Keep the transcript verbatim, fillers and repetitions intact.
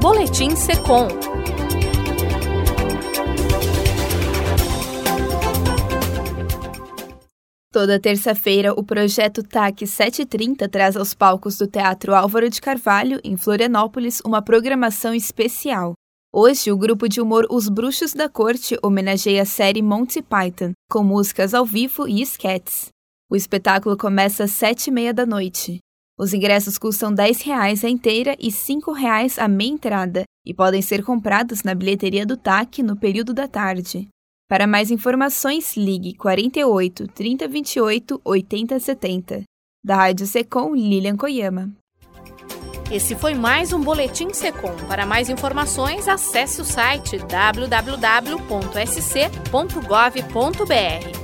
Boletim Secom. Toda terça-feira, o projeto T A C sete e trinta traz aos palcos do Teatro Álvaro de Carvalho, em Florianópolis, uma programação especial. Hoje, o grupo de humor Os Bruxos da Corte homenageia a série Monty Python, com músicas ao vivo e esquetes. O espetáculo começa às sete e meia da noite. Os ingressos custam dez reais a inteira e cinco reais a meia entrada e podem ser comprados na bilheteria do T A C no período da tarde. Para mais informações, ligue quarenta e oito, trinta, vinte e oito, oitenta, setenta. Da Rádio Secom, Lilian Koyama. Esse foi mais um Boletim Secom. Para mais informações, acesse o site w w w ponto s c ponto gov ponto b r.